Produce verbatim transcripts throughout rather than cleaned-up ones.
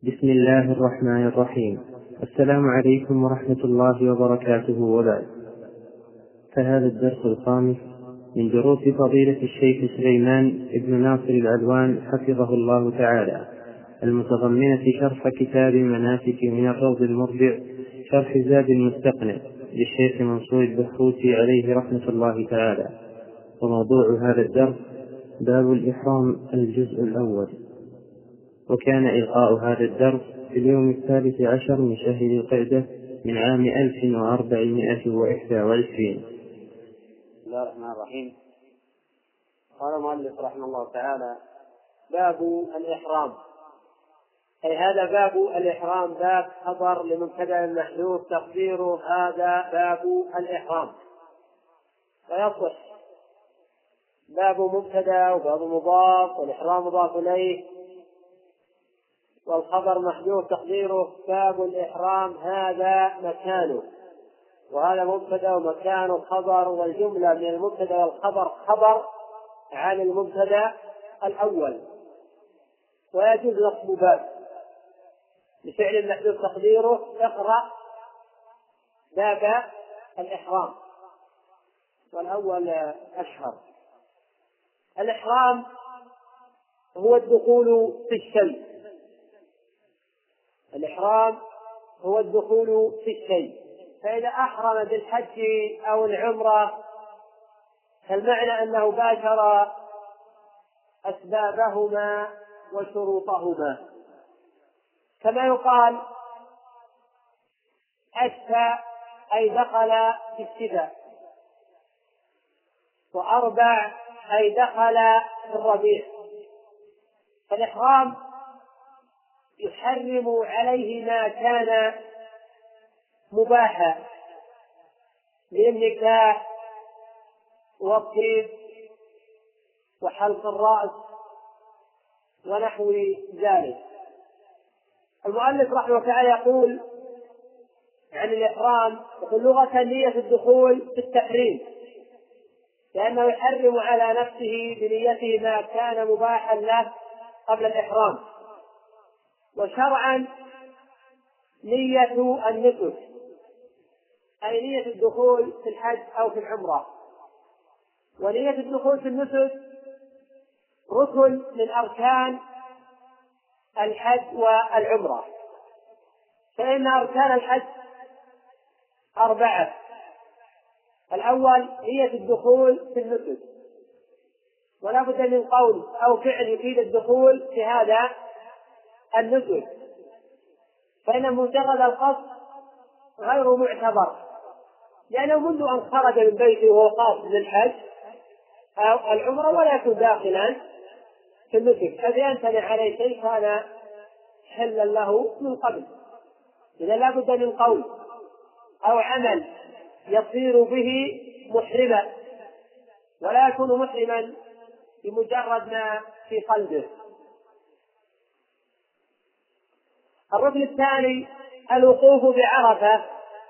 بسم الله الرحمن الرحيم. السلام عليكم ورحمة الله وبركاته، وبعد. فهذا الدرس الخامس من دروس فضيلة الشيخ سليمان بن ناصر العدوان حفظه الله تعالى، المتضمنة شرح كتاب المناسك من الروض المربع، شرح زاد المستقنع للشيخ منصور البحوثي عليه رحمة الله تعالى. وموضوع هذا الدرس باب الإحرام الجزء الأول. وكان إلقاء هذا الدرس في اليوم الثالث عشر من شهر القعدة من عام ألف وأربعمائة وإحدى وعشرين. بسم الله الرحمن الرحيم. قال المؤلف رحمه الله تعالى: باب الإحرام، أي هذا باب الإحرام، باب خبر لمبتدأ محذوف تقديره هذا باب الإحرام، فيصح باب مبتدأ وباب مضاف والإحرام مضاف إليه، والخبر محذوف تقديره باب الإحرام هذا مكانه، وهذا مبتدأ ومكانه خبر، والجملة من المبتدأ والخبر خبر عن المبتدأ الأول. ويجوز نصب باب بفعل محذوف تقديره اقرأ باب الإحرام، والأول أشهر. الإحرام هو الدخول في الشيء، الإحرام هو الدخول في الشيء، فإذا أحرم بالحج أو العمرة فالمعنى أنه باشر أسبابهما وشروطهما، كما يقال أشفى أي دخل في الشفاء، وأربع أي دخل في الربيع. فالإحرام يحرم عليه ما كان مباحا من النكاح والطيب وحلق الرأس ونحو ذلك. المؤلف رحمه الله تعالى يقول عن الإحرام: يقول لغة نية الدخول في التحريم، لأنه يحرم على نفسه بنيته ما كان مباحا له قبل الإحرام. وشرعا نية النسك، أي نية الدخول في الحج أو في العمرة. ونية الدخول في النسك ركن من أركان الحج والعمرة، فإن أركان الحج أربعة: الأول نية الدخول في النسك، ولا بد من قول أو فعل يفيد الدخول في هذا النسك، فإن مجرد القصد غير معتبر، لأنه منذ أن خرج من بيته وهو قاصد للحج أو العمرة ولا يكون داخلا في النسك، فإذا يمتنع عليه شيء كان حلا له من قبل. إذا لا بد من قول أو عمل يصير به محرما، ولا يكون محرما بمجرد ما في قلبه. الركن الثاني الوقوف بعرفة.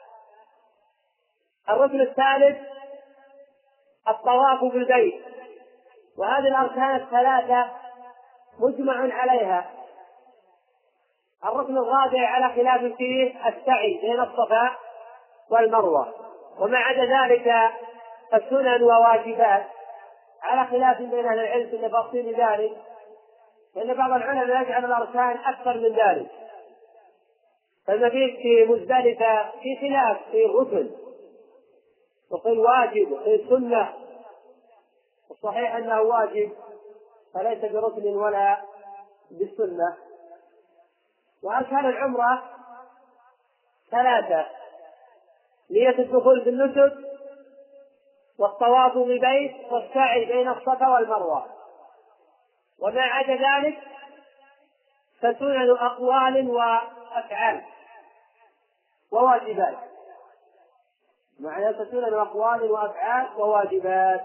الركن الثالث الطواف بالبيت. وهذه الأركان الثلاثة مجمع عليها. الركن الرابع على خلاف فيه السعي بين الصفا والمروة، وما عدا ذلك السنن وواجبات على خلاف بين أهل العلم في تفاصيل ذلك، لأن بعض العلماء يجعل الأركان أكثر من ذلك. فالمبيت في مزدلفة في خلاف في الركن وفي الواجب وفي السنة، الصحيح أنه واجب فليس بركن ولا بالسنة. وأركان العمرة ثلاثة: نية الدخول في النسك، والطواف بالبيت، والسعي بين الصفا والمروة. وما عدا ذلك فسنن أقوال وأفعال وواجبات. معنى سنن أقوال وأفعال وواجبات.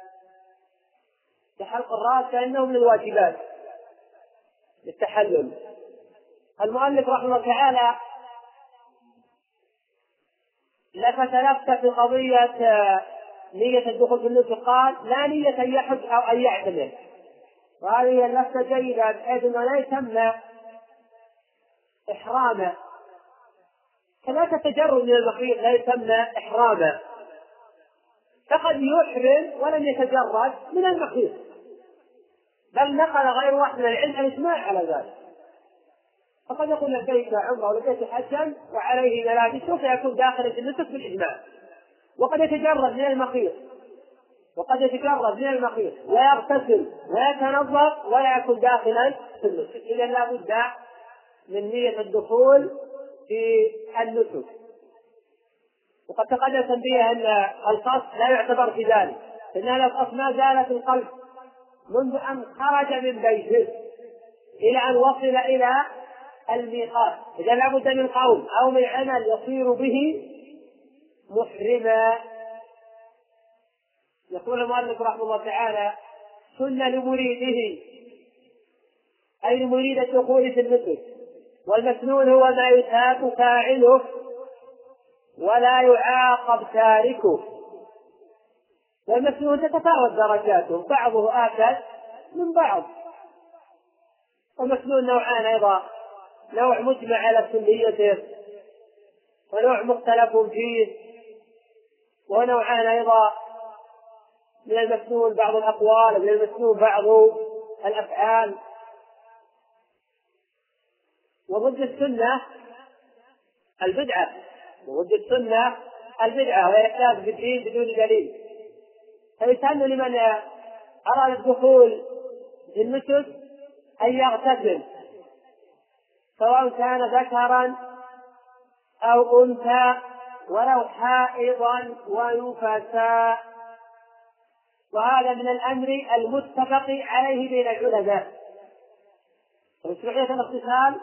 كحلق الرأس كأنه من الواجبات للتحلل. المؤلف رحمه الله تعالى لفت لفت في قضية نية الدخول في النسك، قال: لا نية أن يحج أو أن يعتمر. وهذه اللفتة جيدة بحيث أنه لا يسمى إحراما، كذلك التجرد من المخيط لا يسمى إحراما، فقد يحرم ولم يتجرد من المخيط، بل نقل غير واحد من العلم الإجماع على ذلك. فقد يقول لبيك عمره ولبيك حجا وعليه ملابس فيكون داخلا في النسك بالإجماع، وقد يتجرد من المخيط وقد يتجرد من المخيط ويغتسل ويتنظف ولا يكون داخلا في النسك. إذا لا بد من نية الدخول في النسك. وقد تقدم تنبيه أن القصد لا يعتبر في ذلك، لأن القصد ما زال في القلب منذ أن خرج من بيته إلى أن وصل إلى الميقات. إذا لا بد من قول أو من عمل يصير به محرما. يقول المؤلف رحمه الله تعالى: سن لمريده، أي لمريد الدخول في النسك، والمسنون هو ما يثاب فاعله ولا يعاقب تاركه. والمسنون تتفاوت درجاته، بعضه آكد من بعض. والمسنون نوعان أيضا: نوع مجمع على سنيته ونوع مختلف فيه، ونوعان أيضا من المسنون بعض الأقوال ومن المسنون بعض الأفعال. وضد السنة البدعة وضد السنة البدعة ويحتاج في الدين بدون دليل. فيسن لمن أراد الدخول في النسك أن يغتسل، سواء كان ذكرا أو أنثى، ولو حائضا ونفسا. وهذا من الأمر المتفق عليه بين العلماء. مشروعية الاغتسال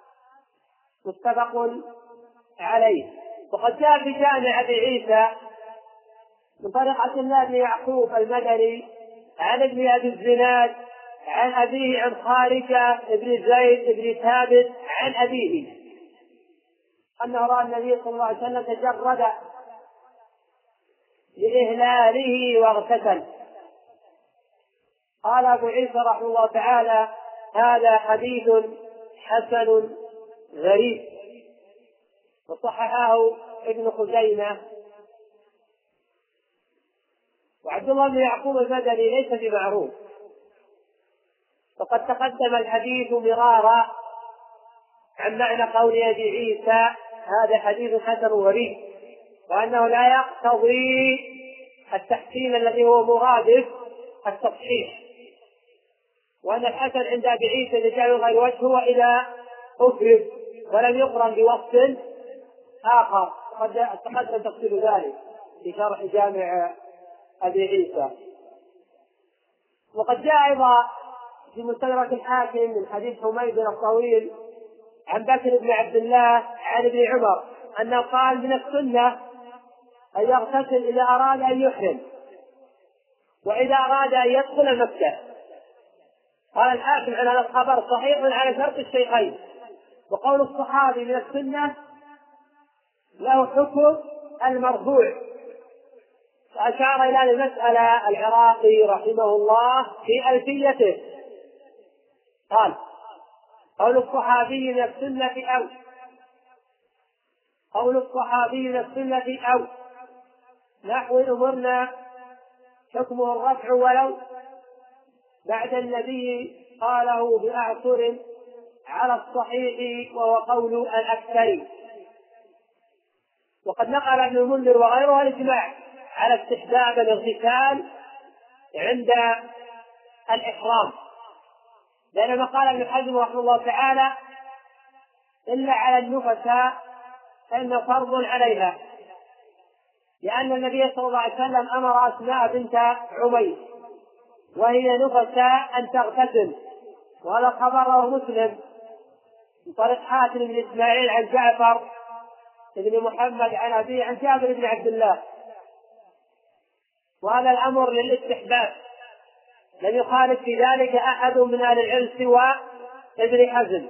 متفق عليه. وقد جاء في جامع أبي عيسى من طريق عبد الله بن يعقوب المدني عن ابن أبي الزناد عن أبيه عن خارجة بن زيد بن ثابت عن أبيه أنه رأى النبي صلى الله عليه وسلم تجرد لإهلاله واغتسل. قال أبو عيسى رحمه الله تعالى: هذا حديث حسن غريب. وصححه ابن خزيمة. وعبد الله بن يعقوب المدني ليس بمعروف، وقد تقدم الحديث مرارا عن معنى قول أبي عيسى هذا حديث حسن غريب، وأنه لا يقتضي التحسين الذي هو مرادف التصحيح، وأن الحسن عند أبي عيسى إذا جاء غير وجه هو إذا أفرد ولم يقرن بوصف آخر. قد تقدم تفصيل ذلك في شرح جامع أبي عيسى. وقد جاء أيضا في مستدرك الحاكم من حديث حميد الطويل عن بكر بن عبد الله عن ابن عمر أنه قال: من السنة أن يغتسل إذا أراد أن يحرم وإذا أراد أن يدخل مكة. قال الحاكم عن هذا الخبر صحيح على شرط الشيخين. وقول الصحابي من السنة له حكم المرفوع. فأشار إلى المسألة العراقي رحمه الله في ألفيته، قال: قول الصحابي من السنة أو قول الصحابي من السنة أو نحو أمرنا حكمه الرفع ولو بعد النبي قاله بأعصر على الصحيح وهو قول الأكثر. وقد نقل ابن المنذر وغيره الإجماع على استحباب الاغتسال عند الإحرام، لأن ما قال ابن حزم رحمه الله تعالى: إلا على النفساء فإنه فرض عليها، لأن النبي صلى الله عليه وسلم أمر أسماء بنت عميس وهي نفساء أن تغتسل. وهذا خبره مسلم من طريق حاتم بن إسماعيل عن جعفر بن محمد عن أبيه عن جابر بن عبد الله. وهذا الأمر للاستحباب، لم يخالف في ذلك أحد من أهل العلم سوى ابن حزم.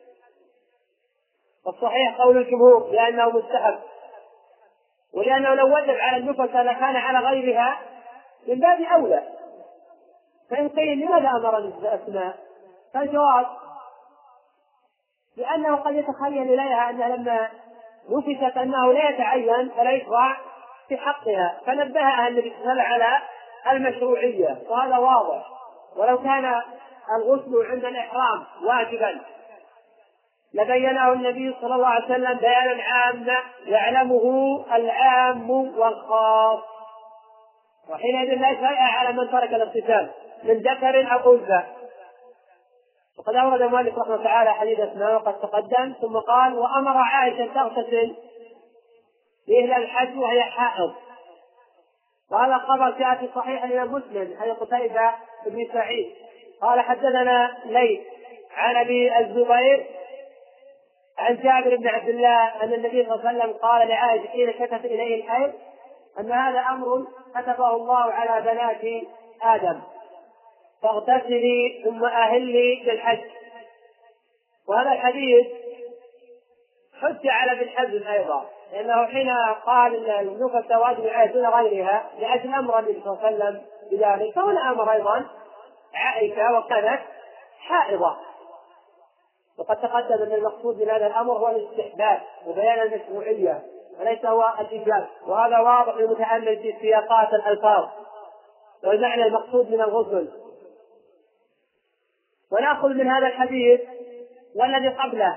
والصحيح قول الجمهور لأنه مستحب، ولأنه لو وجب على النفساء لكان على غيرها من باب أولى. فإن قيل لماذا أمر الأسماء؟ فالجواب: لأنه قد يتخيل إليها أنها لما نفست أنه لا يتعين فلا يشرع في حقها، فنبهها النبي صلى الله عليه وسلم على المشروعية، وهذا واضح. ولو كان الغسل عند الإحرام واجبا لبينه النبي صلى الله عليه وسلم بيانا عاما يعلمه العام والخاص، وحينئذ لا شيء على من ترك الاغتسال من ذكر أو أنثى. وقد أورد المؤلف رحمه الله تعالى حديث أسماء وقد تقدم، ثم قال: وأمر عائشة تغتسل بإهل الحج وهي حائض. وهذا خبر جاء في صحيح الإمام مسلم عن قتيبة بن سعيد قال: حدثنا ليث عن أبي الزبير عن جابر بن عبد الله أن النبي صلى الله عليه وسلم قال لعائشة حين شكت إليه الحيض أن هذا أمر كتبه الله على بنات آدم، فاغتسلي ثم أهلي بالحج. وهذا الحديث حج على ابن حزم أيضا، لأنه حين قال أن النفس واجب عليه دون غيرها لأجل أمر النبي صلى الله عليه وسلم بذلك، فهنا أمر أيضا عائشة وكانت حائضة. وقد تقدم أن المقصود من هذا الأمر هو الاستحباب وبيان المشروعية وليس هو الإيجاب، وهذا واضح للمتأمل في سياقات الألفاظ والمعنى المقصود من الغسل. ونأخذ من هذا الحديث والذي قبله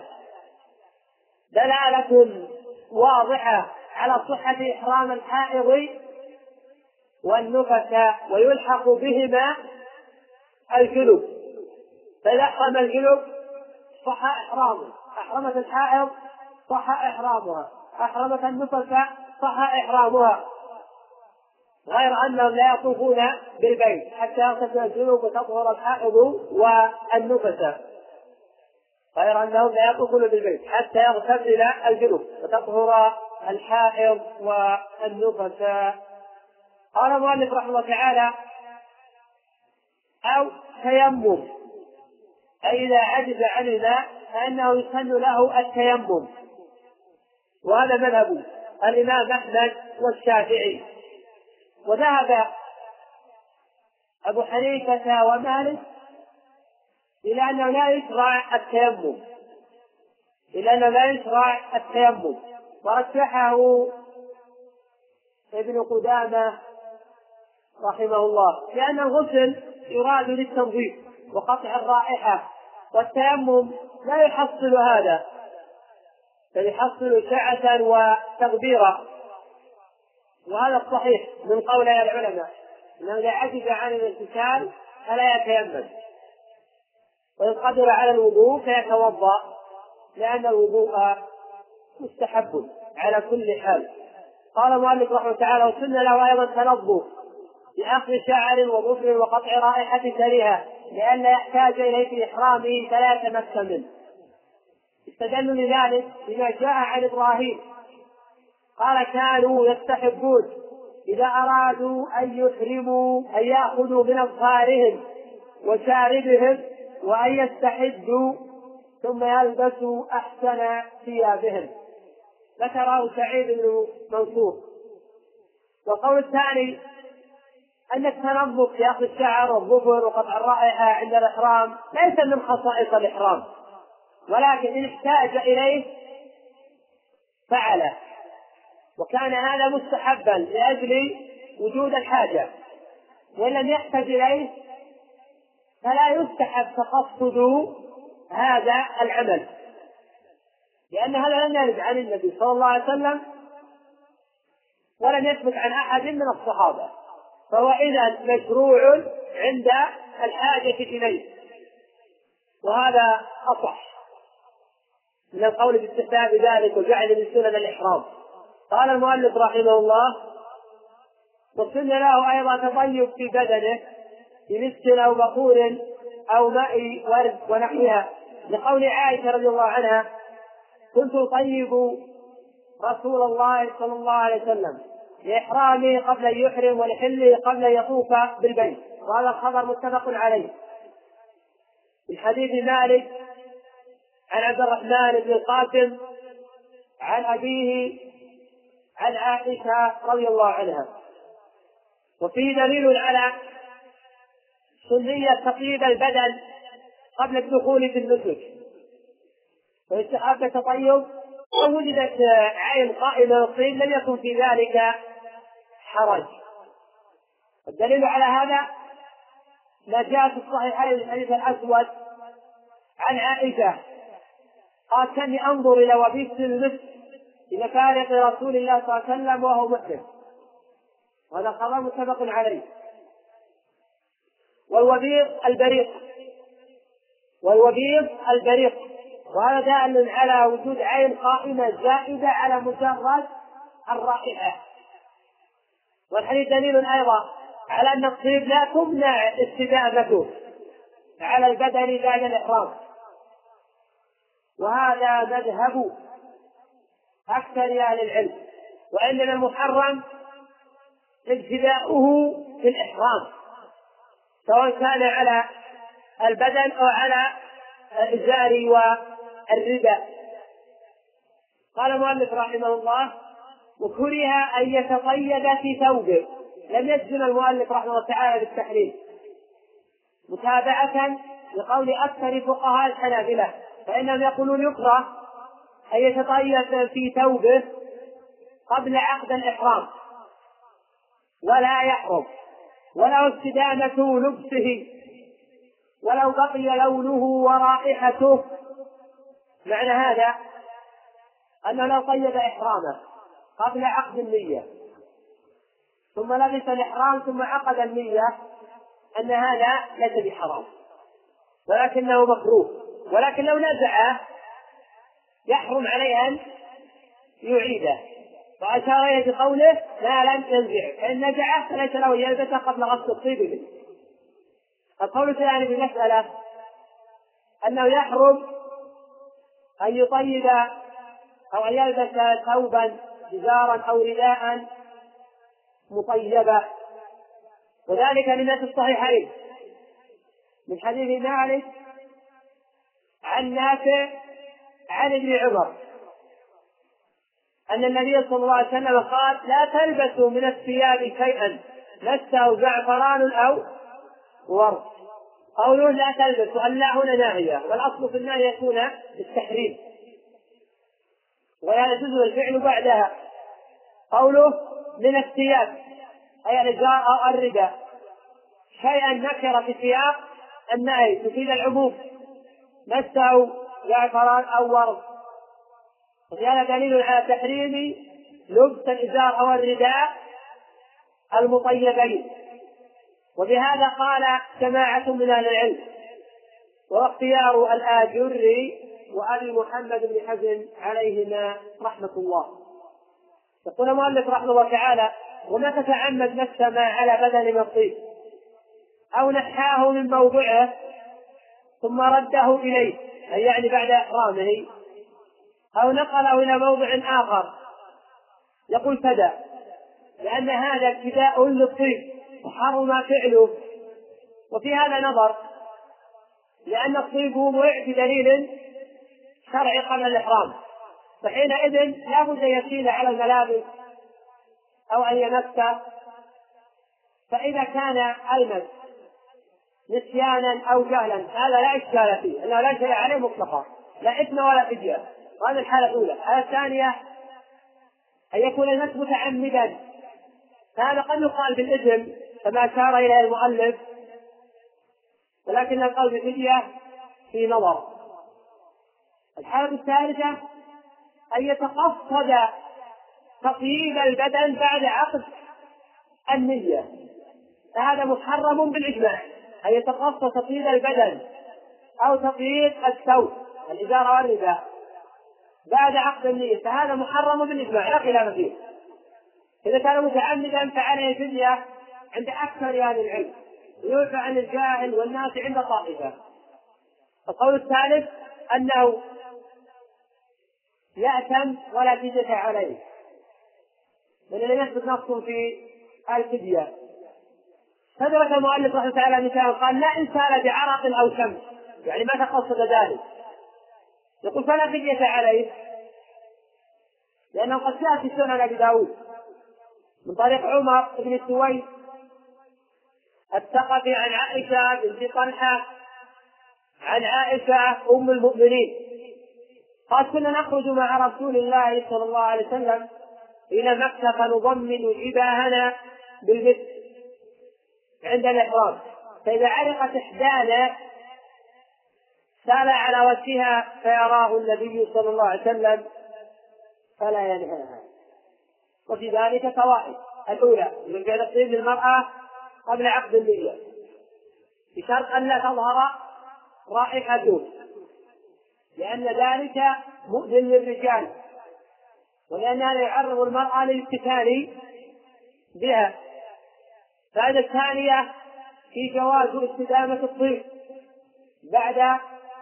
دلالة واضحة على صحة إحرام الحائض والنفس، ويلحق بهما الجنب، فإذا أحرم الجنب صح إحرامه، أحرمت الحائض صح إحرامها، أحرمت النفس صح إحرامها، غير أنهم لا يطوفون بالبيت حتى يغتسل الجنوب وتطهر الحائض والنفس، غير أنهم لا يطوفون بالبيت حتى يغتسل الجنوب وتطهر الحائض والنفس. قال المؤلف رحمه الله تعالى: أو تيمم، أي إذا عجز عن الماء فإنه يسن له التيمم، وهذا مذهب الإمام أحمد والشافعي. وذهب أبو حنيفة ومالك إلى أنه لا يشرع التيمم، إلى أنه لا يشرع التيمم، ورجحه ابن قدامة رحمه الله، لأن الغسل يراد للتنظيف وقطع الرائحة، والتيمم لا يحصل هذا، بل يحصل سعة وتغبيرا. وهذا الصحيح من قول العلماء أنه إذا عجز عن الاغتسال فلا يتيمم، وإن قدر على الوضوء فيتوضأ، لأن الوضوء مستحب على كل حال. قال المؤلف رحمه الله تعالى: وسن له أيضا تنظف بأخذ شعر وظفر وقطع رائحة كريهة لئلا يحتاج إليه في إحرامه فلا يتمكن منه. استدلوا لذلك بما جاء عن إبراهيم قال: كانوا يستحبون إذا أرادوا أن يحرموا أن يأخذوا من أظفارهم وشاربهم وأن يستحدوا ثم يلبسوا أحسن ثيابهم. ذكره سعيد بن منصور. والقول الثاني أن التنظف في أخذ الشعر والظفر وقطع الرائحة عند الإحرام ليس من خصائص الإحرام، ولكن إن احتاج إليه فعله، وكان هذا مستحبا لأجل وجود الحاجة، وإن لم يحتج إليه فلا يستحب تقصد هذا العمل، لأن هذا لم يرد عن النبي صلى الله عليه وسلم ولم يثبت عن أحد من الصحابة، فهو إذن مشروع عند الحاجة إليه، وهذا أصح من القول باستحباب ذلك وجعل من سنن الإحرام. قال المؤلف رحمه الله: وسن له أيضا تطيب في بدنه بمسك أو بخور أو ماء ورد ونحوها، لقول عائشة رضي الله عنها: كنت أطيب رسول الله صلى الله عليه وسلم لإحرامه قبل أن يحرم ولحله قبل أن يطوف بالبيت. وهذا الخبر متفق عليه. في حديث مالك عن عبد الرحمن بن القاسم عن أبيه عن عائشة رضي الله عنها. وفيه دليل على سنية تطيب البدن قبل الدخول في النسك، ويستحب التطيب ووجدت عين قائمة للطيب لم يكن في ذلك حرج. الدليل على هذا ما جاء في الصحيحين من حديث الأسود عن عائشة قال كاني أنظر إلى وبيس المسك إلى فارق رسول الله صلى الله عليه وسلم وهو محدث، وهذا خبر متفق عليه. والوبيض البريق والوبيض البريق وهذا دال على وجود عين قائمة زائدة على مجرد الرائحة. والحديث دليل أيضا على أن الطيب لا تمنع استدامته على البدن بعد الإحرام، وهذا مذهب أكثر أهل العلم، وإنما المحرم ابتداؤه في الإحرام سواء كان على البدن أو على الإزار والرداء. قال المؤلف رحمه الله وكره أن يتقيد في ثوبه، لم يجزم المؤلف رحمه الله تعالى بالتحريم متابعة لقول أكثر فقهاء الحنابلة، فإنهم يقولون يكره أن يتقيد في ثوبه قبل عقد الإحرام ولا يحرم ولا استدامة لبسه ولو بقي لونه ورائحته. معنى هذا أنه لو قيد إحرامه قبل عقد النية ثم لبس الإحرام ثم عقد النية أن هذا ليس بحرام ولكنه مكروه، ولكن لو نزعه يحرم عليه أن يعيده. وأشار إليه بقوله ما لم ينزعه، فإن نزعه فليس له يلبسه قبل غسل الطيب منه. القول الثاني في المسألة أنه يحرم أن يطيب أو أن يلبس ثوبا إزارا أو رداء مطيبا، وذلك لما في الصحيحين من حديث مالك عن نافع عن ابن عمر أن النبي صلى الله عليه وسلم قال لا تلبسوا من الثياب شيئا مسه زعفران أو ورد. قوله لا تلبسوا اللا هنا ناهية، والأصل في النهي يكون بالتحريم ولا يجوز الفعل بعدها. قوله من الثياب أي الإزار أو الرداء شيئا نكر في سياق النهي تفيد العموم مسه زعفران أو ورد، وهذا دليل على تحريم لبس الإزار أو الرداء المطيبين. وبهذا قال جماعة من أهل العلم واختيار الآجري وأبي محمد بن حزم عليهما رحمة الله. يقول المؤلف رحمه الله تعالى وما تتعمد مس ما على بدن من الطيب أو نحاه من موضعه ثم رده إليه أي يعني بعد إحرامه أو نقله إلى موضع آخر يقول فدا، لأن هذا ابتداء للطيب وحرم فعله. وفي هذا نظر، لأن الطيب وضع بدليل شرعي قبل الإحرام، فحينئذ لا بد يسيل على الملابس أو أن يمسه. فإذا كان المس نسيانا أو جهلا هذا لا إشكال فيه، أنه لا شيء عليه مطلقا، لا إثم ولا فدية. هذه الحالة الأولى. الحالة الثانية أن يكون المس متعمدا، فهذا قد يقال بالإثم كما أشار إليه المؤلف، ولكن القول بالفدية في نظر. الحالة الثالثة أن يتقصد تطييب البدن بعد عقد النية، فهذا محرم بالإجماع، أن يتقصد تطييب البدن أو تطييب الثوب الإزار والرداء بعد عقد النية، فهذا محرم بالإجماع لا خلاف فيه. إذا كان متعمدا فعليه فدية عند أكثر أهل العلم، ويعفى عن الجاهل والناس عند طائفة. القول الثالث أنه يأتم ولا فدية عليه، من لم يثبت نص في الفدية. فدرك المؤلف رحمه الله تعالى مثال قال لا إن سال بعرق أو شمس، يعني ما تقصد ذلك، يقول فلا فدية عليه، لأنه قد جاء في سنن أبي داود من طريق عمر بن سويد الثقفي عن عائشة بنت طلحة عن عائشة أم المؤمنين قال كنا نخرج مع رسول الله صلى الله عليه وسلم إلى مكة فنضمن جباهنا بالمسك عند الإحرام، فإذا علقت إحدانا سال على وجهها فيراه النبي صلى الله عليه وسلم فلا ينهاها. وفي ذلك فوائد: الأولى من فعل الطيب للمرأة قبل عقد النية بشرط أن لا تظهر رائحته، لأن ذلك مؤذن للرجال، ولأن هذا يعرض المرأة للافتتان بها. الفائدة الثانية في جواز استدامة الطيب بعد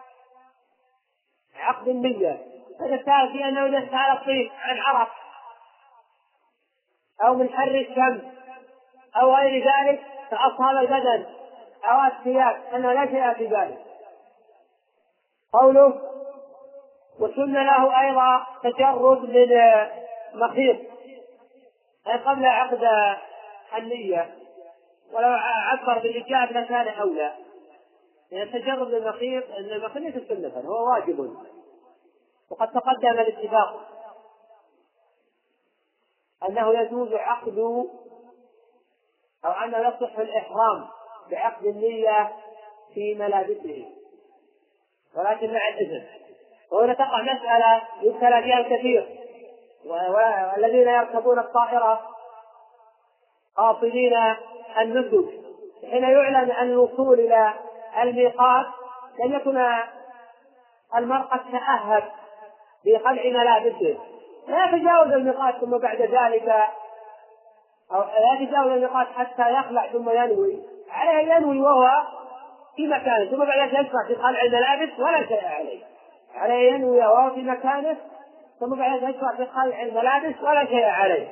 عقد النية. الفائدة الثالثة أنه إذا استعار الطيب عن عرق أو من حر الشمس أو غير ذلك فأصهب البدن أو الثياب أنه لا شيء في ذلك. قوله وسن له أيضا تجرد من مخيط أي قبل عقد النية، ولو عبر بالإجاب لكان أولى، لأن التجرد من المخيط أن المخيط ليس سنة، هو واجب، وقد تقدم الاتفاق أنه يجوز عقد أو أنه يصح الإحرام بعقد النية في ملابسه ولكن مع الإذن. وهنا تقع مسألة يبتلى فيها الكثير، والذين يركبون الطائرة قاصدين النسك حين يعلن عن الوصول إلى الميقات لن يكون المرأة تأهب بخلع ملابسه، لا يتجاوز الميقات ثم بعد ذلك أو لا يتجاوز الميقات حتى يخلع ثم ينوي، عليه ينوي وهو في مكانه ثم بعد ذلك يشرع في خلع الملابس ولا شيء عليه، عليه ينوي وهو في مكانه ثم بعد ذلك يشرع في خلع الملابس ولا شيء عليه.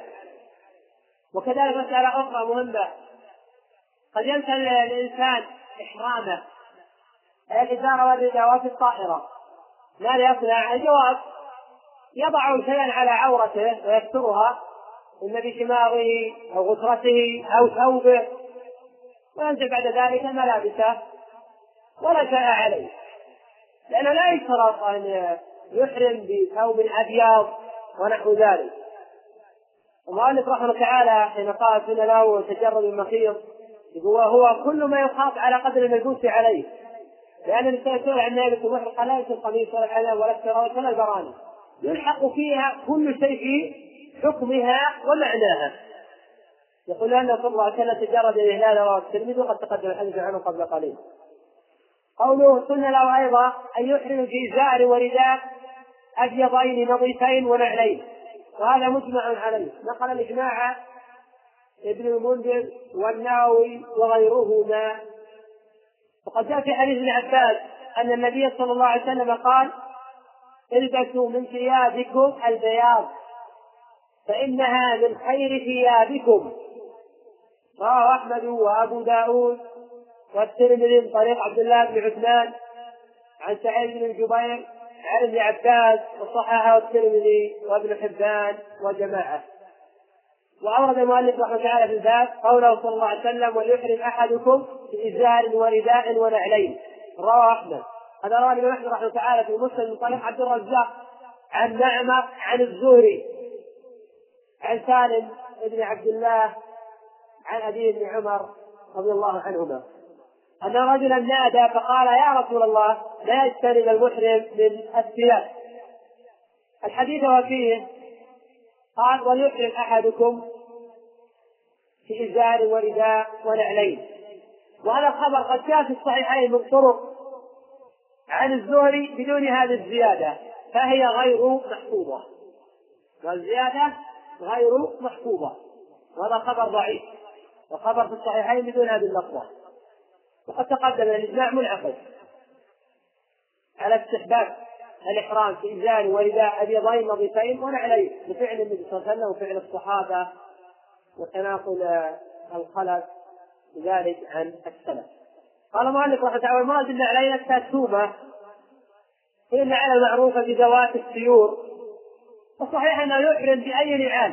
وكذلك مسألة أخرى مهمة: قد ينسى الإنسان إحرامه الإزار والرداء في الطائرة، ماذا يصنع؟ الجواب: يضع شيئا على عورته ويسترها إما بشماغه أو غترته أو ثوبه، وينزل بعد ذلك ملابسه ولا شيء عليه، لأنه لا يشترط أن يحرم بثوب أبيض ونحو ذلك. المؤلف رحمه الله تعالى حين قال سن له تجرد المخيط يقول هو كل ما يخاف على قدر الملبوس عليه، لأن الإنسان عن نابت المحرقة لا يلبس القميص ولا الحلال ولا السراويل ولا البراني، يلحق فيها كل شيء في حكمها ومعناها. يقول أن صلى الله عليه وسلم تجرد الإهلال رواه الترمذي وقد تقدم الحديث عنه قبل قليل. قوله سن له أيضا أن يحرم في إزار ورداء أبيضين نظيفين ونعلين، وهذا مجمع عليه، نقل الإجماع ابن المنذر والنووي وغيرهما. وقد جاء في حديث ابن عباس أن النبي صلى الله عليه وسلم قال: البسوا من ثيابكم البياض فإنها من خير ثيابكم. رواه أحمد وأبو داود والترمذي من طريق عبد الله بن عثمان عن سعيد بن جبير عن ابن عباس، وصححه الترمذي وابن حبان وجماعة. وأورد المؤلف رحمه الله تعالى في الباب قوله صلى الله عليه وسلم: وليحرم أحدكم بإزار ورداء ونعلين. رواه أحمد. هذا رواه الإمام أحمد رحمه الله تعالى في مسلم من طريق عبد الرزاق عن معمر عن الزهري عن سالم بن عبد الله عن أبي بن عمر رضي الله عنهما أن رجلا نادى فقال: يا رسول الله لا يجتنب المحرم من الثياب. الحديث وفيه قال: وليحرم أحدكم في إزار ورداء ونعلين. وهذا الخبر قد جاء في الصحيحين من طرق عن الزهري بدون هذه الزيادة، فهي غير محفوظة، والزيادة غير محفوظة، وهذا خبر ضعيف، وخبر في الصحيحين بدون هذه اللفظة. وقد تقدم الإجماع منعقد على استحباب الإحرام في إزار ورداء أبيضين نظيفين ونعلين بفعل النبي صلى الله عليه وسلم وفعل الصحابة وتناقل الخلف بذلك عن السلف. قال المؤلف رحمه الله تعالى: المراد بالنعلين التاتوبة هي النعلة المعروفة بذوات السيور، والصحيح أنه يحرم بأي نعال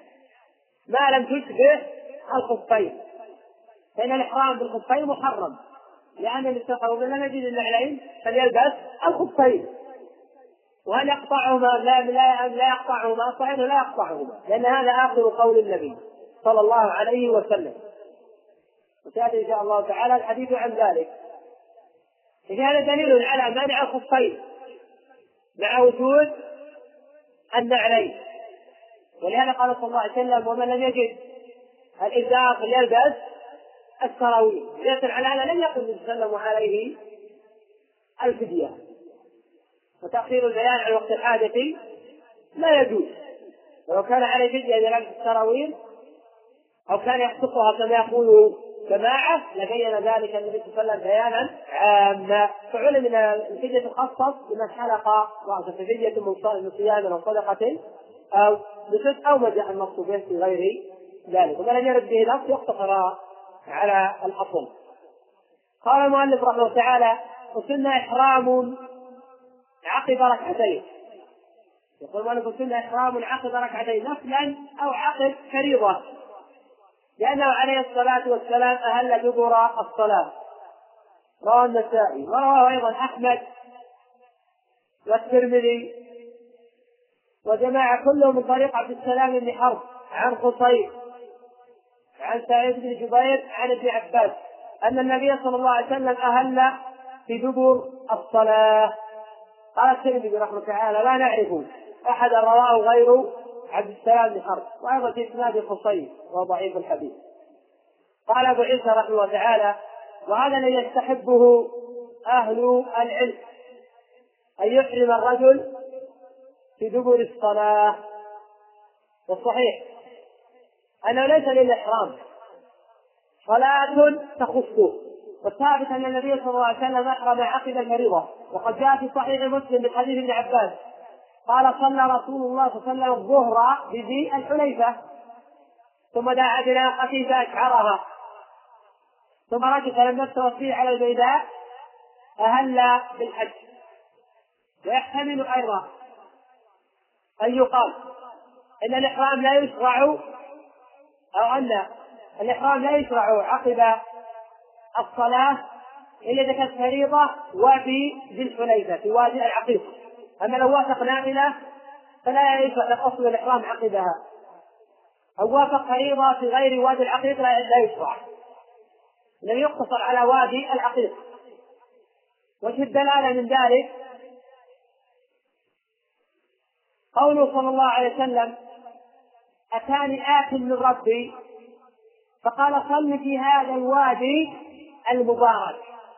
ما لم تشبه الخفين، فإن الإحرام بالخفين محرم، لأن الاستقرار لم يجد النعلين فليلبس الخفين. وهل يقطعهما؟ لا لا لا يقطعهما، الصحيح لا يقطعهما، لأن هذا آخر قول النبي صلى الله عليه وسلم، وسيأتي إن شاء الله تعالى الحديث عن ذلك. هذا دليل على منع الخفين مع وجود النعلين، ولهذا قال صلى الله عليه وسلم: ومن لم يجد الإزار فليلبس السراويل. ليس على هذا لم يقل النبي صلى الله عليه الفدية، وتأخير البيان عن وقت الحاجة لا يجوز، ولو كان عليه فدية إذا لبس السراويل أو كان يحققها كما يقول جماعة لبين ذلك النبي صلى الله عليه وسلم بيانا عاما. فعلم من الفدية تخصص لمن حلق رأسه، ففدية من صيام أو صدقة أو نسك أو ما جاء النص به في غير ذلك، ومن لم يرد به نص يقتصر على الأصل. قال المؤلف رحمه الله تعالى: وسنة إحرام عقب ركعتين. يقول المؤلف: وسنة إحرام عقب ركعتين نفلا أو عقب فريضة، لأنه عليه الصلاة والسلام أهل دبر الصلاة. رواه النسائي ورواه أيضا أحمد والترمذي وجماعة كلهم من طريق عبد السلام بن حرب عن خصيب عن سعيد بن جبير عن ابن عباس أن النبي صلى الله عليه وسلم أهل في دبر الصلاة. قال الترمذي رحمه الله تعالى: لا نعرف أحد رواه غير عبد السلام بن حرب، وأيضا في إسناد خصيب وضعيف الحديث. قال أبو عيسى رحمه الله تعالى: وهذا الذي يستحبه أهل العلم أن يحرم الرجل في دبر الصلاة. والصحيح أنه ليس للإحرام صلاة تخصه، والثابت أن النبي صلى الله عليه وسلم أحرم عقب الفريضة، وقد جاء في صحيح مسلم من حديث ابن عباس قال: صلى رسول الله صلى الله عليه وسلم الظهر بذي الحليفة ثم دعا بناقته فأشعرها ثم ركب فلم يستوى على البيداء أهل بالحج. ويحتمل أيضا أن يقال إن الإحرام لا يشرع، أو أن الإحرام لا يشرع عقب الصلاة إلا إذا كانت فريضة وفي ذي الحليفة في وادي العقيق. أما لو وافق نافلة فلا يشرع أصل الإحرام عقبها، أو وافق فريضة في غير وادي العقيق لا يشرع، لم يقتصر على وادي العقيق. وجه الدلالة من ذلك قوله صلى الله عليه وسلم: أتاني آت من ربي فقال: صل في هذا الوادي المبارك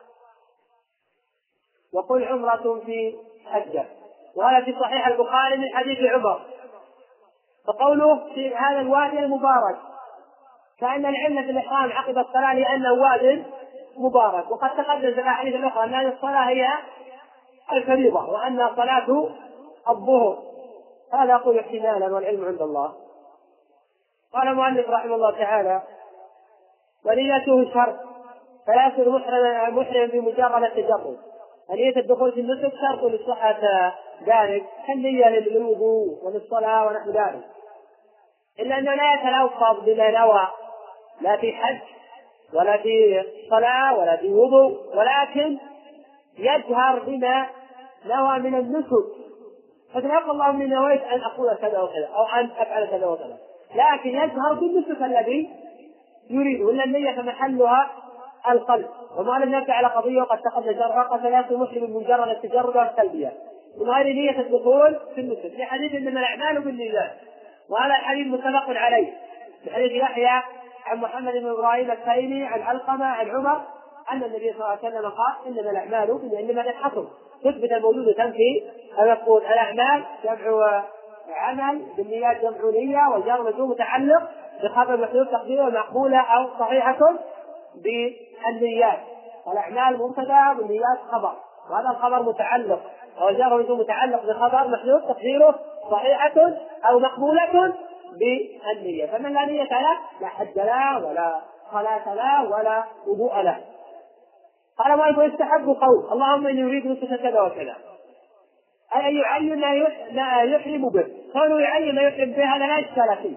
وقل عمرة في حجة. وهذا في صحيح البخاري من حديث عمر. فقوله في هذا الوادي المبارك كأن العلة في الإحرام عقب الصلاة لأنه واد مبارك، وقد تقدم في الأحاديث الأخرى أن الصلاة هي الفريضة وأن صلاة الظهر. هذا أقول احتمالا والعلم عند الله. قال المؤلف رحمه الله تعالى: ونيته شرط، فلا يصير محرم محرم بمجرد التجرد. نية الدخول في النسك شرط لصحة ذلك كالنية للوضوء وللصلاة ونحو ذلك، إلا أنه لا يتلفظ بما نوى لا في حج ولا في صلاة ولا في وضوء، ولكن يجهر بما نوى من النسك، فتلقى الله من نويت أن أقول كذا وكذا أو أن أفعل كذا وكذا، لكن يجهر بالنسك الذي يريد، ولا النية محلها القلب. وما لم يرجع على قضية وقد تقدم شرعا فلا يصير مسلم بمجرد التجرد والتلبية، وهذه نية الدخول في النسك لحديث إنما الأعمال بالنيات، وهذا الحديث متفق عليه بحديث يحيى عن محمد بن إبراهيم التيمي عن علقمة عن عمر أن النبي صلى الله عليه وسلم قال: إنما الأعمال بالنيات، إنما الحصر تثبت الموجود تنفي المفقود. الأعمال جمع عمل، بالنيات جمع نية، والجار مجرور متعلق بخبر محدود تقديره مقبولة أو صحيحة بالنيات. الأعمال مبتدأ بالنيات خبر، وهذا الخبر متعلق والجار مجرور متعلق بخبر محدود تقديره صحيحة أو مقبولة بالنية. فمن لا نية له لا حج له ولا صلاة له ولا وضوء له. قال: ما يستحب قول اللهم إني أريد نسك كذا وكذا، أي أن يعين ما يحرم به. كونه يعين ما يحرم به هذا لا إشكال فيه،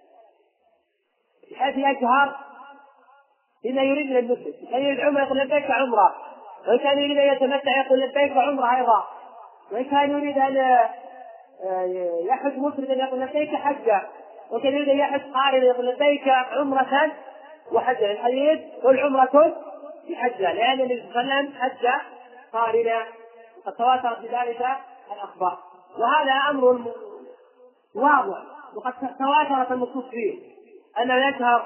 بحيث يجهر بما يريد من النسك. كان يريد عمره يقول لبيك عمره، وإن كان يريد أن يتمتع يقول لبيك عمره أيضا، وإن كان يريد أن يحج مفردا يقول لبيك حجا، وكان يريد أن يحج قارنا يقول لبيك عمرة وحجا. الحديث والعمرة بحجة، لأن النبي صلى الله عليه وسلم حج قارنا، قد تواترت بذلك الأخبار. وهذا أمر واضح وقد تواترت النصوص فيه أنه يشهر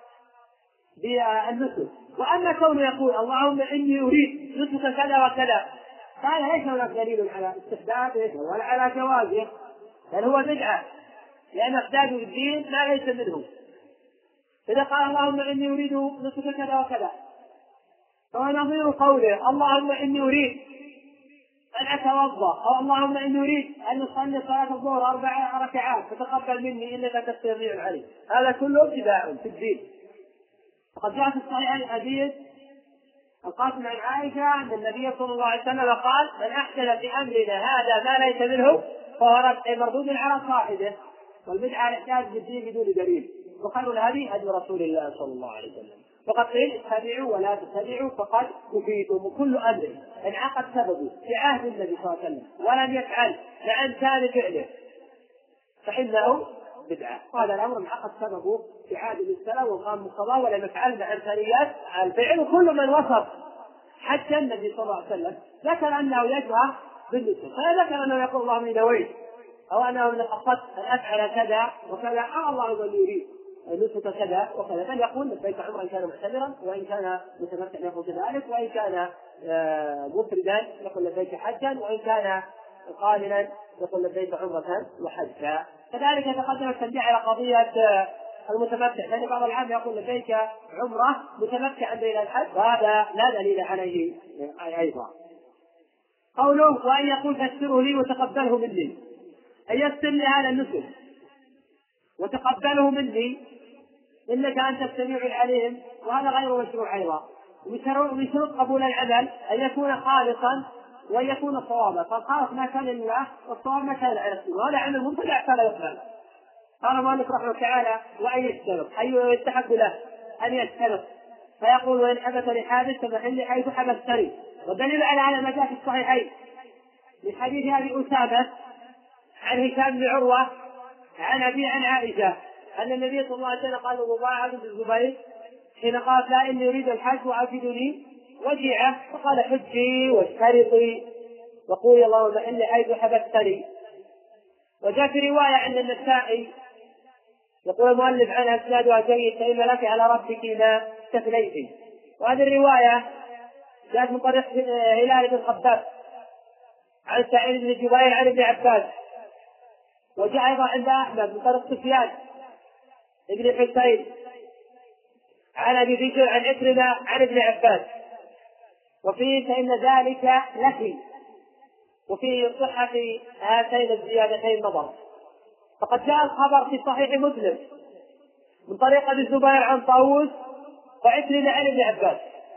بالنسك. وأما كونه يقول اللهم إني أريد نسك كذا وكذا، قال ليس هناك دليل على استحبابه ولا على جوازه، بل هو بدعة، لأن إحداثه الدين لا ليس منه. إذا قال اللهم إني أريد نسك كذا وكذا، فهو نظير قوله اللهم إني أريد أن أتوضأ، أو اللهم إني أريد أن أصلي صلاة الظهر أربع ركعات فتقبل مني إنك أنت السميع العليم. هذا كله ابتداع في الدين. وقد جاء في الصحيح الحديث القاسم عن عائشة أن النبي صلى الله عليه وسلم قال من أحدث في أمرنا هذا ما ليس منه فهو مردود على صاحبه، والبدعة الإحداث بالدين بدون دليل، وخير الهدي هدي رسول الله صلى الله عليه وسلم. وقد قيل اتبعوا ولا تتبعوا فقد كفيتم. كل أمر انعقد سببه في عهد النبي صلى الله عليه وسلم ولم يفعل مع امثال فعله فإنه بدعة. هذا الأمر انعقد سببه في عهد السلام وقام مقتضاه ولم يفعل مع امثاليات الفعل. وكل من وصف حتى النبي صلى الله عليه وسلم ذكر أنه يشهر بالنسك، فذكر أنه يقول اللهم إني نويت، أو أنه من قصدت أن أفعل كذا وكذا، أو اللهم إني أريد نسك كذا وكذا، بل يقول لبيك عمرا إن كان معتمرا، وإن كان متمتعا يقول كذلك، وإن كان مفردا يقول لبيك حجا، وإن كان قارنا يقول لبيك عمرة وحجا. كذلك تقدم التنبيه على قضية المتمتع، لأن بعض العام يقول لبيك عمرة متمتعا بين الحج، وهذا لا دليل عليه أيضا. قوله وأن يقول فسره لي وتقبله مني، أن يسر لي هذا النسك وتقبله مني إنك أنت السميع العليم، وهذا غير مشروع أيضا. ومن شروط قبول العمل أن يكون خالصا وأن يكون صوابا، فالخالص ما كان لله والصواب ما كان على نفسه، وهذا عمل مبتدع فلا يقبل. قال مالك رحمه الله تعالى وأن يستلق، أي يستحق له أن يستلق، فيقول وإن حدثني حادث فمحل حيث حدثني. والدليل على هذا ما جاء في الصحيحين من حديث أبي أسامة عن هشام بن عروة عن أبي عن عائشة أن النبي صلى الله عليه وسلم قال مضاعف بن الزبير حين قال لا إني أريد الحج وأجدني وجيعة، فقال حجي واشترطي وقولي اللهم إني حيث حبستني. وجاء في رواية عند النسائي يقول المؤلف عنها اسنادها جيد فإن لك على ربك ما استثنيت. وهذه الرواية جاءت من طريق هلال بن خباب عن سعيد بن جبير عن ابن عباس، وجاء أيضا عند أحمد من طريق سفيان ابن حسين عن أبي بكر عن عكرمة عن ابن عباس، وفيه فإن ذلك لك، وفيه صحة هاتين الزيادتين نظر. فقد جاء الخبر في صحيح مسلم من طريق ابي الزبير عن طاووس وعكرمة عن ابن عباس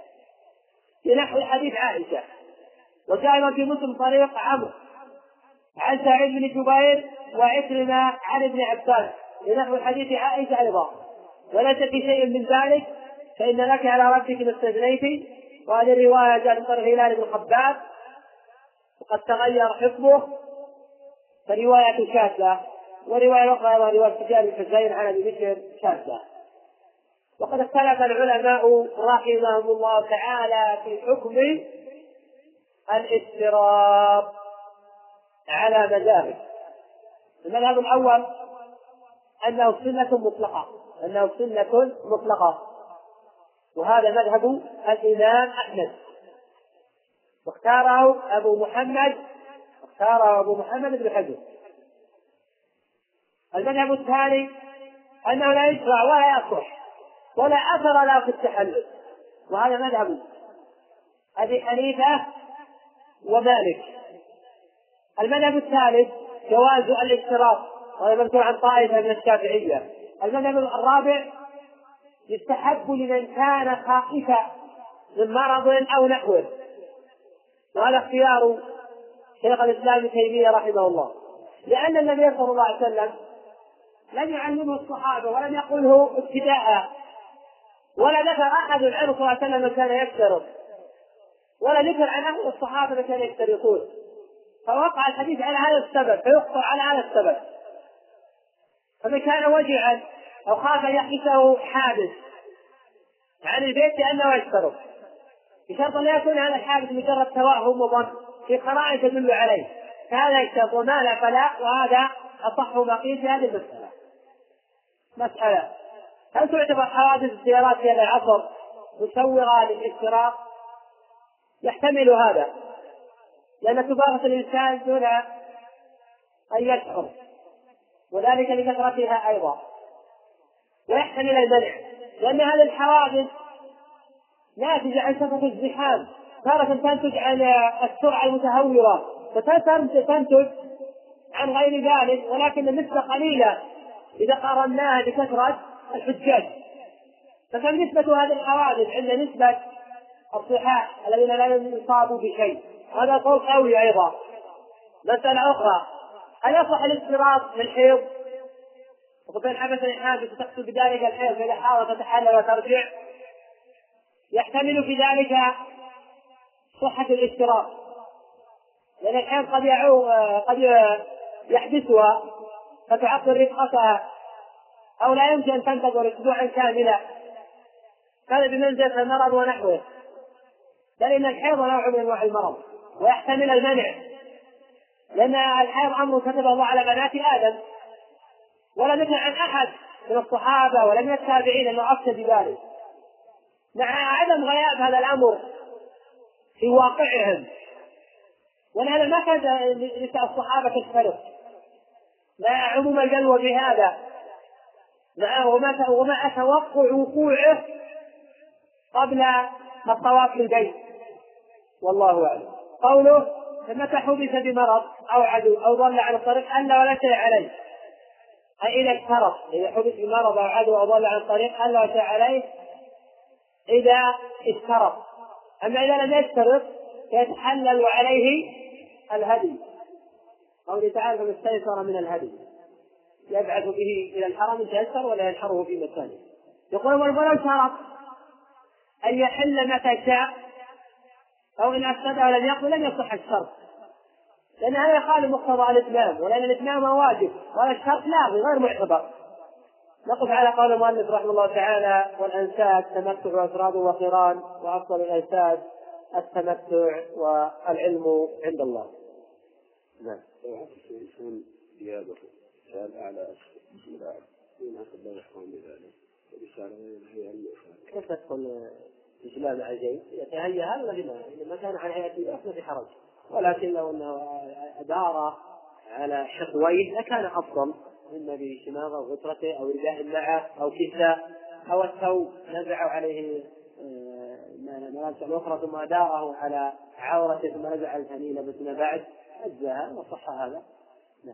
بنحو حديث عائشة، وجاء في مسلم طريق عمرو عن سعيد بن جبير وعكرمة عن ابن عباس بنحو حديث عائشة أيضا، وليس في شيء من ذلك فإن لك على ربك ما استثنيت. وهذه الرواية جاءت من طريق هلال بن خباب وقد تغير حفظه فرواية شاذة، ورواية أخرى رواية سفيان بن حسين عن أبي بكر شاذة. وقد اختلف العلماء رحمهم الله تعالى في حكم الاضطراب على مذاهب. المذهب الأول أنه سنة مطلقة، أنه سنة مطلقة، وهذا مذهب الإمام أحمد، واختاره أبو محمد اختاره أبو محمد بن حزم. المذهب الثاني أنه لا يشرع ولا يصح ولا أثر له في التحلل، وهذا مذهب أبي حنيفة ومالك. المذهب الثالث جواز الاشتراط، وهذا منقول عن طائفة من الشافعية. المذهب الرابع يستحب لمن كان خائفا من مرض أو نحوه، وهذا اختيار شيخ الإسلام ابن تيمية رحمه الله، لأن النبي صلى الله عليه وسلم لم يعلمه الصحابة ولم يقله ابتداء، ولا ذكر أحد عنه صلى الله عليه وسلم من كان يشترط، ولا ذكر عن أحد الصحابة من كان يشترطون. فوقع الحديث على هذا السبب فيقصر على هذا السبب. فمن كان وجعا أو خاف أن يحبسه حادث عن البيت لأنه يشترط بشرط أن لا يكون هذا الحادث مجرد توهم وظن في قرائن تدل عليه، فهذا يشترط وما لا فلا، وهذا أصح ما قيل في هذه المسألة. مسألة: هل تعتبر حوادث السيارات في هذا العصر مسوغة للاشتراط؟ يحتمل هذا، لأن تباغت الإنسان دون أن يشعر، وذلك لكثرتها أيضا. ويحتمل المنع، لأن هذه الحوادث ناتجة عن سفة الزحام، تارة تنتج عن السرعة المتهورة، فتنتج عن غير ذلك، ولكن النسبة قليلة إذا قارناها بكثرة الحجاج. فكم نسبة هذه الحوادث عند نسبة الصحاح الذين لا يصابوا بشيء؟ هذا قول قوي أيضا. مسألة أخرى: هل يصح الاشتراط للحيض؟ وقد حبس الحادث تقصد بذلك الحيض فإذا حاضت تتحلل وترجع؟ يحتمل في ذلك صحة الاشتراط، لأن الحيض قد يعو قد يحبسها فتعطل رفقتها، أو لا يمكن أن تنتظر أسبوعا كاملا، هذا بمنزلة المرض ونحوه، بل إن الحيض نوع من أنواع المرض. ويحتمل المنع، لأن الحيض أمر كتب الله على بنات آدم، ولم يكن عن أحد من الصحابة ولا من التابعين أنه أفتى بذلك، مع عدم غياب هذا الأمر في واقعهم، ولهذا ما كان نساء الصحابة تختلف مع عموم الجلوة بهذا، مع ومع توقع وقوعه قبل الطواف للبيت، والله أعلم. قوله: فمتى حبس بمرض أو عدو أو ضل عن الطريق ألا ولا شيء عليه، أي إذا اشترط، إذا حبس بمرض أو عدو أو ضل عن الطريق ألا ولا شيء عليه إذا اشترط. أما إذا لم يشترط فيتحلل عليه الهدي، قوله تعالى: فما استيسر من الهدي، يبعث به إلى الحرم إن تيسر ولا ينحره في مكانه. يقول: ولو شرط أن يحل متى شاء أو إن أفسد ولم يقل لم يصح الشرط، لأن هذا يخالف مقتضى الإتمام، ولأن الإتمام واجب ولا الشرط لاغي غير معتبر. نقف على قول المؤلف رحمه الله تعالى: والأنساب تمتع وإفراد وقران، وأفضل الأنساب التمتع والعلم عند الله. نعم. يكون زيادة سال أعلى بسم الله من أخذ الله يحكم بذلك ورسالة هي المؤسسة. كيف تدخل إجمال مع جيد؟ يتهيأ هذا بما إذا كان عن هيئة الأخذ بحرج، ولكن لو أنه أدار على حقويه لكان أفضل، إما بشماغة أو غطرته أو رداء معه أو كساء أو الثوب نزعه عليه ملابس أخرى ثم أداره على عورته ثم نزع الفنيلة بثم بعد أجزاها وصح هذا. نعم.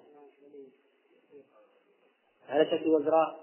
على شكل وزراء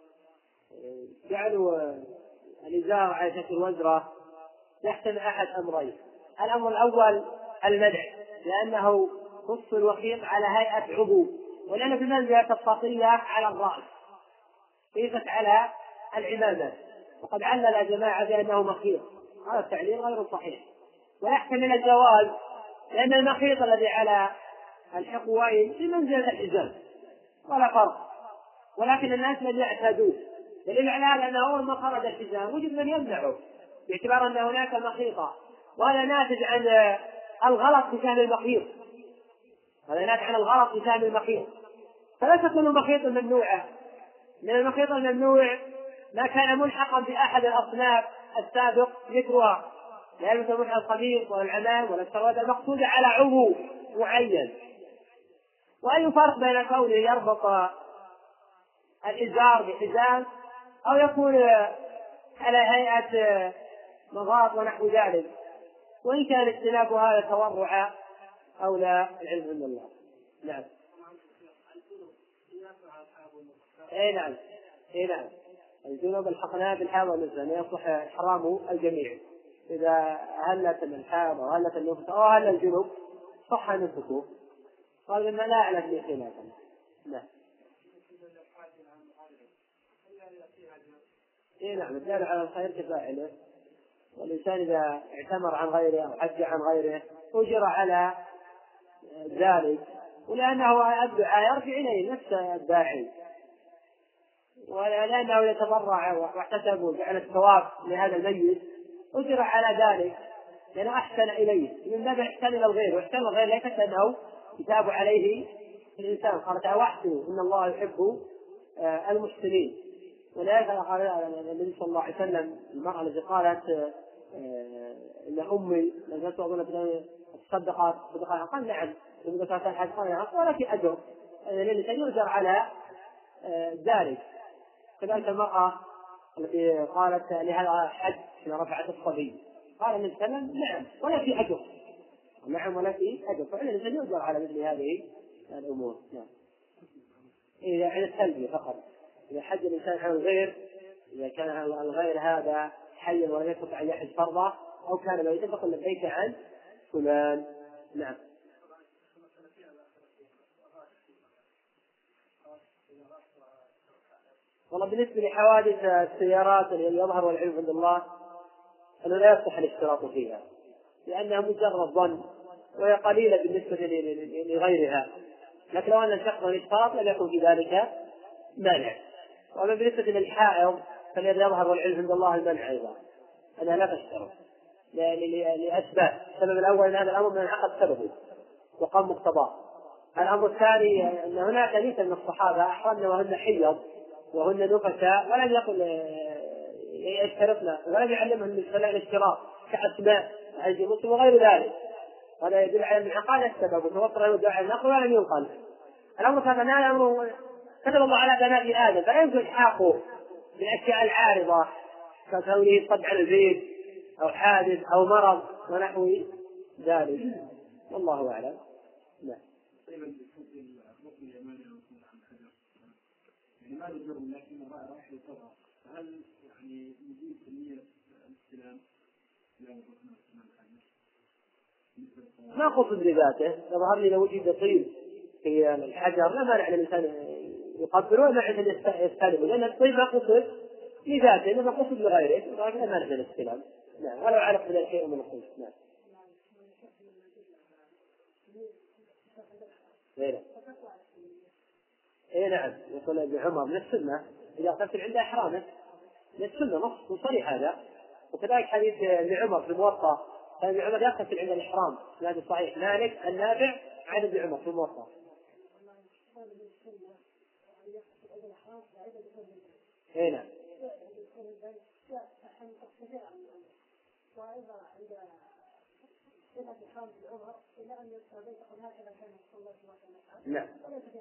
جعلوا الإزار على شكل وزراء يحتمل أحد أمرين: الأمر الأول المنع، لأنه خص الوخيط على هيئة عبو، ولأنه بمنزلة الطاقية على الرأس قيست على العمامة، وقد علل جماعة بأنه مخيط، هذا التعليل غير صحيح. ويحتمل الجواز، لأن المخيط الذي على الحقوين بمنزلة الحزام ولا فرق، ولكن الناس لم يعتادوه، دليل على هذا أنه أول ما خرج الحزام وجد من يمنعه باعتبار أن هناك مخيطة، وهذا ناتج عن الغلط في فهم المخيط، هذا ناتج عن الغلط في فهم المخيط. فليس كل مخيط ممنوعة، من المخيط الممنوع ما كان ملحقا بأحد الأصناف السابق ذكرها، لا يلبس ملحق القميص ولا العمام ولا السروال المقصود على عمو معين. وأي فرق بين كونه يربط الإزار بحزام أو يكون على هيئة مغاط ونحو ذلك، وإن كان اجتناب هذا تورعا أو لا، العلم عند الله. نعم. اي نعم اي نعم الجنوب الحقناء بالحاضر مثلا يصح إحرام الجميع، إذا هلت الحاضر أو هلت النفس أو هل الجنوب صح نفسه، قال ما لا أعلم به خلافا. نعم. اي نعم الدال على الخير كفاعله، والإنسان إذا اعتمر عن غيره أو حج عن غيره أجر على ذلك، ولأنه الدعاء يرجع إليه نفس الداعي، ولأنه يتضرع واحتسب وجعل الثواب لهذا الميت أجر على ذلك لأنه أحسن إليه من باب إحسان إلى الغير، وإحسان الغير لا يكفي أنه يتاب عليه الإنسان. قال تعالى واحسنوا إن الله يحب المحسنين. ولذلك قال النبي صلى الله عليه وسلم المرأة التي قالت إن أمي لم تؤذن الصدقات صدقات، قال نعم، ولكن أجر لأن يؤجر على ذلك. كذلك المرأة التي قالت لهذا حج حين رفعت الصبي، قال النبي صلى الله عليه وسلم نعم ولا في أجر، نعم ولا في أجر، فعلا الإنسان يؤجر على مثل هذه الأمور. نعم. إذا عن التلبية فقط، إذا حج الإنسان عن الغير، إذا كان الغير هذا حيا ولا يستطيع أن يحج فرضه أو كان ميتا فقل لبيك عن فلان. نعم. والله بالنسبة لحوادث السيارات اللي يظهر والعلم عند الله أنه لا يصح الاشتراط فيها، لأنها مجرد ظن وهي قليلة بالنسبة لغيرها، لكن لو أن الشخص اشترط لم يكن في ذلك مانع. وأما بالنسبة للحائض فالذي يظهر والعلم عند الله المنع أيضا، أنها لا تشترط لأسباب. السبب الأول أن هذا الأمر من انعقد سببه وقام مقتضاه. الأمر الثاني أن هناك نساء من الصحابة أحرمن وهن حيض وهن نفساء ولم يقل يشترطن ولم يعلمهن من خلال الاشتراط كأسماء عند مسلم وغير ذلك. هذا يدل على انعقاد السبب وتوفر له الدعاء النقل ولم ينقل. الأمر هذا لا أمر كتب الله على بنات آدم، فلا يمكن إلحاقه بالأشياء العارضة ككونه صد على البيت أو حادث أو مرض ونحو ذلك، والله أعلم. نعم. لماذا الجرم لكن الرأي راح يصرها؟ هل يعني يجيب كمية الاستلام؟ ما قصد لذاته، يظهر لي لو وجد طيب في الحجر لا مانع للإنسان يقبله ولا مانع أن يستلمه، لأن الطيب ما قصد لذاته إنما قصد لغيره، لا مانع للاستلام. نعم، ولو علق بذلك شيء من الطيب. نعم. غيره. اي نعم، يقول ابن عمر من السنة إذا اغتسل عند إحرامه، من السنة نص صريح هذا. وكذلك حديث ابن عمر في الموطأ كان ابن عمر يغتسل عند الإحرام، هذا صحيح. مالك النافع عن ابن عمر في الموطأ. اي نعم. نعم.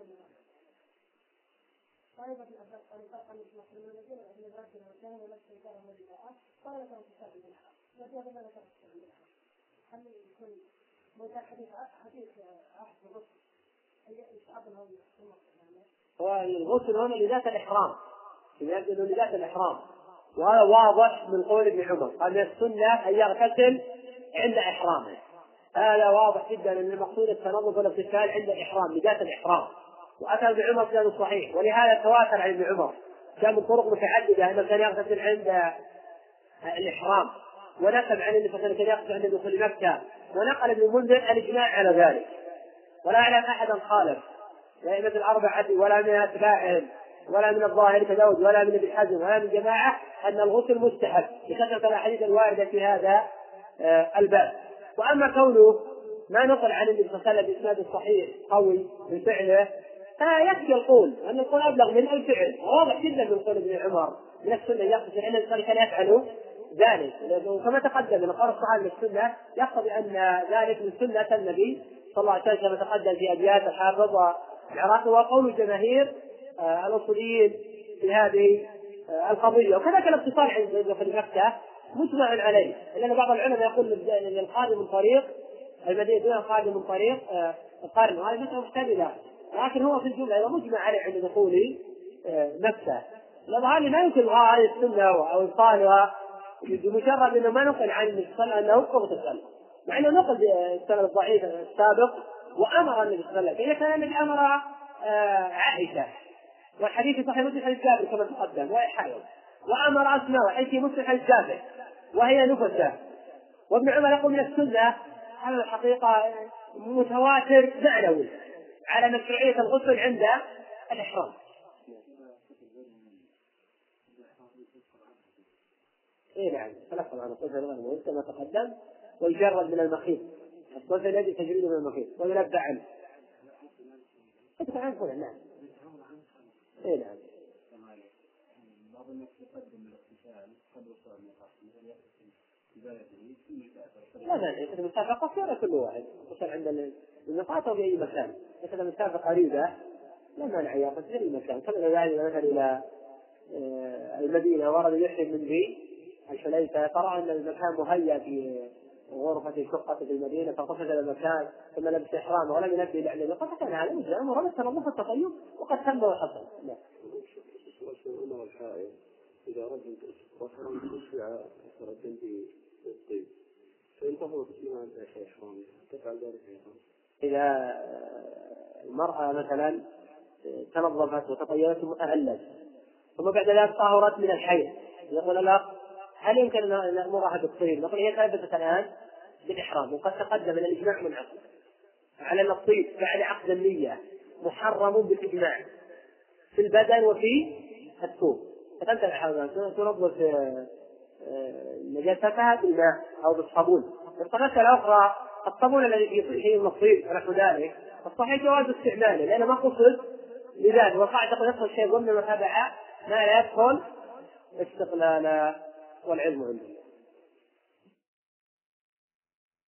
وأيضا الأفضل أن يفرق عن المسلمين الذين أن الرجل والثاني ونفسه كان مجدعا ولا كان تساعد بالحق وجاء بما ذكر بالحق. هل يكون موضع حديث حديث عهد الرسل يصعبهم هو الغسل هنا لذات الإحرام، يبدو لذات الإحرام، وهذا واضح من قول ابن عمر قال السنة أن يغتسل عند إحرامه. هذا واضح جدا أن المقصود التنظف والاغتسال عند الإحرام لذات الإحرام، وأتى ابن عمر كان صحيح. ولهذا تواتر عن ابن عمر كان من طرق متعددة أنه كان يغتسل عند الإحرام، ونسب عن النبي صلى الله عليه وسلم كان يغتسل عند دخول مكة، ونقل ابن المنذر الإجماع على ذلك، ولا أعلم أحدا خالف لا مثل الأربعة ولا من أتباعهم ولا من الظاهر كداود ولا من ابن حزم ولا من جماعة أن الغسل مستحب لكثرة الأحاديث الواردة في هذا الباب. وأما كونه ما نقل عن النبي صلى الله عليه وسلم بإسناد صحيح قوي من فعله فيكفي القول أن القول أبلغ من الفعل. واضح جدا من قول ابن عمر من السنة يقصد أن الإنسان كان يفعل ذلك، وكما تقدم من قول الصحابة من السنة يقتضي أن ذلك من سنة النبي صلى الله عليه وسلم كما تقدم في أبيات الحافظ والعراقي، وقول جماهير الأصوليين في هذه القضية. وكذلك الاتصال عند دخول مكة مجمع عليه، لأن بعض العلماء يقول أن القادم من طريق المدينة دون القادم من طريق القرن، وهذه مسألة محتملة، لكن هو في الجملة إذا مجمع عليه عند دخول مكة. لأن ما يمكن إلغاء هذه السنة أو إبطالها بمجرد أنه ما نقل عن النبي صلى الله عليه وسلم أنه اغتسل، مع أنه نقل السند الضعيف السابق وأمر النبي صلى الله عليه وسلم. إذا كان النبي أمر عائشة والحديث صحيح مسلم حديث جابر كما تقدم وهي حائض، وأمر أسماء وحديث مسلم حديث جابر وهي نفسة، وابن عمر يقول من السنة هذا الحقيقة متواتر معنوي على مشروعية الغسل عند الإحرام. إيه نعم، تلقى عن الطفل غير مهم كما تقدم، ويجرد من المخيط، الطفل الذي تجريده من المخيط وينبع عنه. نعم. إيه نعم. بعض الناس يقدم الاغتسال قبل صلاة لا مانع يأخذ مسافة قصيرة كل واحد، مثلا عند الميقات أو في أي مكان، يأخذ مسافة قريبة لا مانع يأخذ في أي مكان. كما ذهب مثلا إلى المدينة ورد يحرم من ذي الحليفة، ترى أن المكان مهيأ في غرفة شقة في المدينة، فقصد إلى المكان ثم لبس إحرامه ولم ينبه إلى الميقات، فكان هذا يجزم ورمت الله التطيب وقد تم وحصل. لا. الحائط إذا رجل وصل تسعى أثر الدم بالطيب فينتهوا بسيما إحرامه تفعل ذلك أيضا. إذا المرأة مثلا تنظفت وتطيبت وأهلت ثم بعد ذلك طهرت من الحيض، يقول الأخ هل يمكن أن نأمرها بالطيب؟ نقول هي ثابتة الآن بالإحرام، وقد تقدم من الإجماع منعقد على أن الطيب بعد عقد النية محرم بالإجماع في البدن وفي الثوب، فتنتبه تنظف نجاستها بالماء أو بالصابون. الطريقة الأخرى الصابون الذي فيه الطيب ونحو ذلك الصحيح جواز استعماله لأنه ما قصد لذلك، وقاعدة يدخل الشيء ضمن المتابعة ما لا يدخل استقلالا، والعلم عندنا.